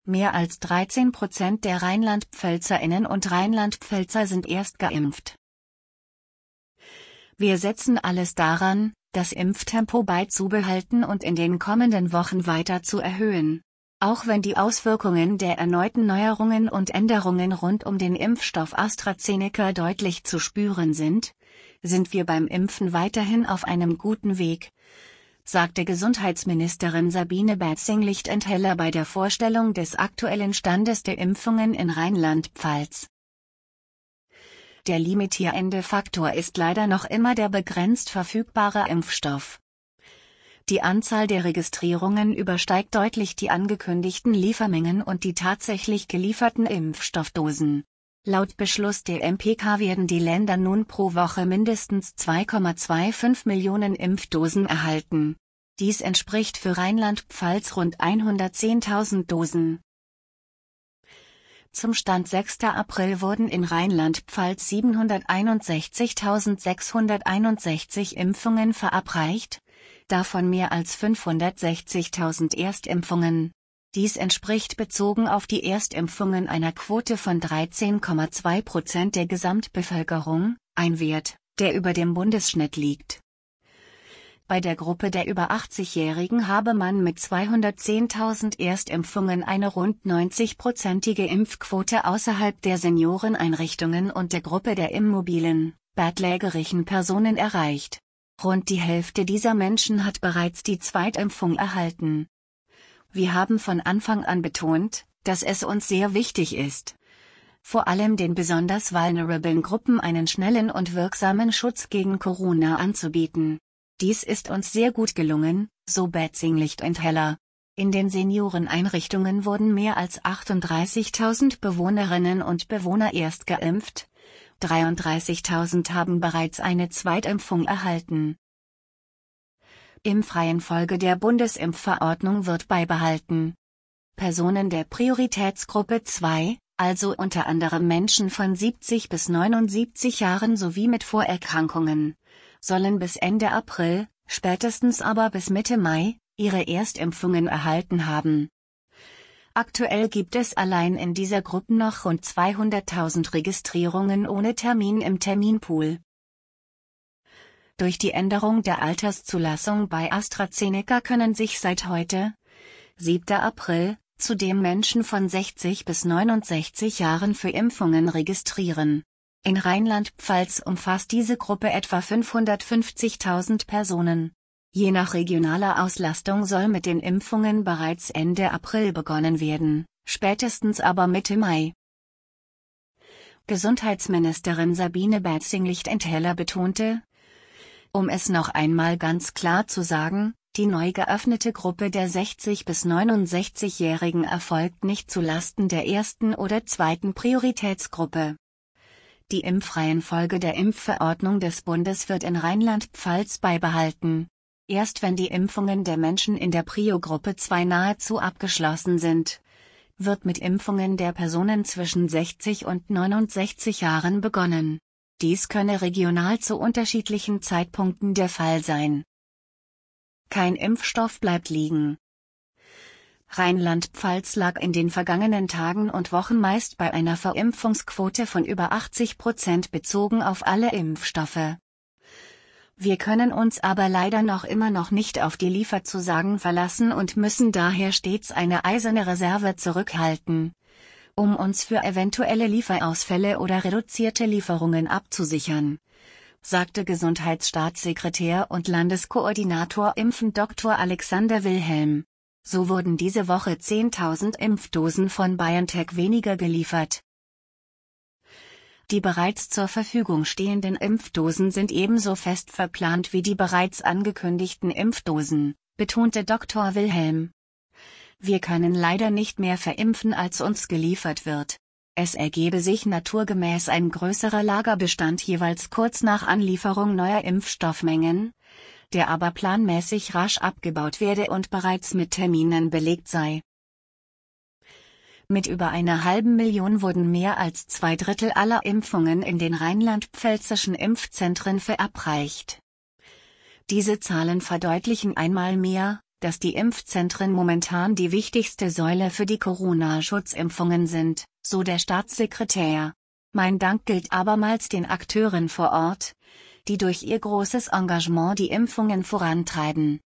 Mehr als 13% der Rheinland-PfälzerInnen und Rheinland-Pfälzer sind erst geimpft. Wir setzen alles daran, das Impftempo beizubehalten und in den kommenden Wochen weiter zu erhöhen. Auch wenn die Auswirkungen der erneuten Neuerungen und Änderungen rund um den Impfstoff AstraZeneca deutlich zu spüren sind wir beim Impfen weiterhin auf einem guten Weg, sagte Gesundheitsministerin Sabine Betzing-Lichtenteller bei der Vorstellung des aktuellen Standes der Impfungen in Rheinland-Pfalz. Der limitierende Faktor ist leider noch immer der begrenzt verfügbare Impfstoff. Die Anzahl der Registrierungen übersteigt deutlich die angekündigten Liefermengen und die tatsächlich gelieferten Impfstoffdosen. Laut Beschluss der MPK werden die Länder nun pro Woche mindestens 2,25 Millionen Impfdosen erhalten. Dies entspricht für Rheinland-Pfalz rund 110.000 Dosen. Zum Stand 6. April wurden in Rheinland-Pfalz 761.661 Impfungen verabreicht, davon mehr als 560.000 Erstimpfungen. Dies entspricht bezogen auf die Erstimpfungen einer Quote von 13,2% der Gesamtbevölkerung, ein Wert, der über dem Bundesschnitt liegt. Bei der Gruppe der über 80-Jährigen habe man mit 210.000 Erstimpfungen eine rund 90-prozentige Impfquote außerhalb der Senioreneinrichtungen und der Gruppe der immobilen, bettlägerischen Personen erreicht. Rund die Hälfte dieser Menschen hat bereits die Zweitimpfung erhalten. Wir haben von Anfang an betont, dass es uns sehr wichtig ist, vor allem den besonders vulnerablen Gruppen einen schnellen und wirksamen Schutz gegen Corona anzubieten. Dies ist uns sehr gut gelungen, so Betzing-Lichtenteller. In den Senioreneinrichtungen wurden mehr als 38.000 Bewohnerinnen und Bewohner erst geimpft, 33.000 haben bereits eine Zweitimpfung erhalten. Impfreihenfolge der Bundesimpfverordnung wird beibehalten. Personen der Prioritätsgruppe 2, also unter anderem Menschen von 70 bis 79 Jahren sowie mit Vorerkrankungen, sollen bis Ende April, spätestens aber bis Mitte Mai, ihre Erstimpfungen erhalten haben. Aktuell gibt es allein in dieser Gruppe noch rund 200.000 Registrierungen ohne Termin im Terminpool. Durch die Änderung der Alterszulassung bei AstraZeneca können sich seit heute, 7. April, zudem Menschen von 60 bis 69 Jahren für Impfungen registrieren. In Rheinland-Pfalz umfasst diese Gruppe etwa 550.000 Personen. Je nach regionaler Auslastung soll mit den Impfungen bereits Ende April begonnen werden, spätestens aber Mitte Mai. Gesundheitsministerin Sabine Betzing-Lichtenteller betonte, um es noch einmal ganz klar zu sagen, die neu geöffnete Gruppe der 60- bis 69-Jährigen erfolgt nicht zu Lasten der ersten oder zweiten Prioritätsgruppe. Die Impfreihenfolge der Impfverordnung des Bundes wird in Rheinland-Pfalz beibehalten. Erst wenn die Impfungen der Menschen in der Prio-Gruppe 2 nahezu abgeschlossen sind, wird mit Impfungen der Personen zwischen 60 und 69 Jahren begonnen. Dies könne regional zu unterschiedlichen Zeitpunkten der Fall sein. Kein Impfstoff bleibt liegen. Rheinland-Pfalz lag in den vergangenen Tagen und Wochen meist bei einer Verimpfungsquote von über 80% bezogen auf alle Impfstoffe. Wir können uns aber leider noch immer nicht auf die Lieferzusagen verlassen und müssen daher stets eine eiserne Reserve zurückhalten, um uns für eventuelle Lieferausfälle oder reduzierte Lieferungen abzusichern, sagte Gesundheitsstaatssekretär und Landeskoordinator Impfen Dr. Alexander Wilhelm. So wurden diese Woche 10.000 Impfdosen von BioNTech weniger geliefert. Die bereits zur Verfügung stehenden Impfdosen sind ebenso fest verplant wie die bereits angekündigten Impfdosen, betonte Dr. Wilhelm. Wir können leider nicht mehr verimpfen, als uns geliefert wird. Es ergebe sich naturgemäß ein größerer Lagerbestand jeweils kurz nach Anlieferung neuer Impfstoffmengen, der aber planmäßig rasch abgebaut werde und bereits mit Terminen belegt sei. Mit über 500.000 wurden mehr als 2/3 aller Impfungen in den rheinland-pfälzischen Impfzentren verabreicht. Diese Zahlen verdeutlichen einmal mehr, dass die Impfzentren momentan die wichtigste Säule für die Corona-Schutzimpfungen sind, so der Staatssekretär. Mein Dank gilt abermals den Akteuren vor Ort, die durch ihr großes Engagement die Impfungen vorantreiben.